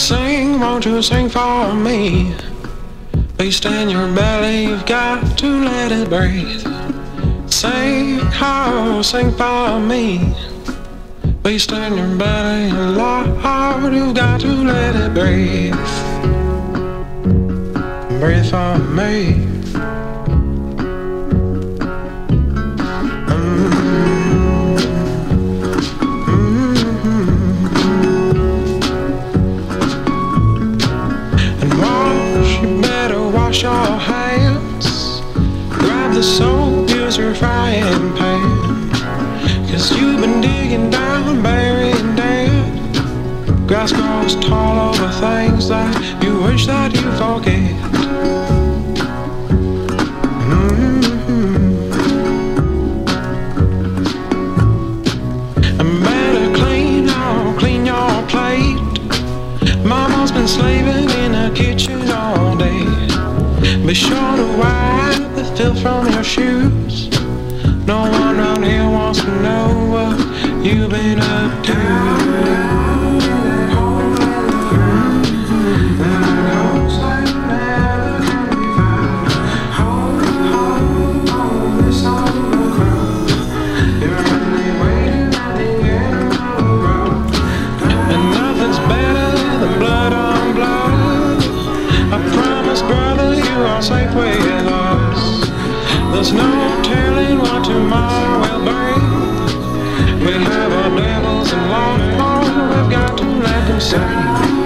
Sing, won't you sing for me? Beast in your belly, you've got to let it breathe. Sing, oh, sing for me. Beast in your belly, Lord, you've got to let it breathe. Breathe for me. Wash your hands, grab the soap, use your frying pan. Cause you've been digging down, burying dead. Grass grows tall over things that you wish that you forget. And better clean your plate. Mama's been slaving in the kitchen all day. Be sure to wipe the filth from your shoes. No one around here wants to know what you've been up to. And nothing's better than blood on blood. I promise, brother, you are safe with us. There's no telling what tomorrow will bring. We have our devils and law, we've got to let them sing.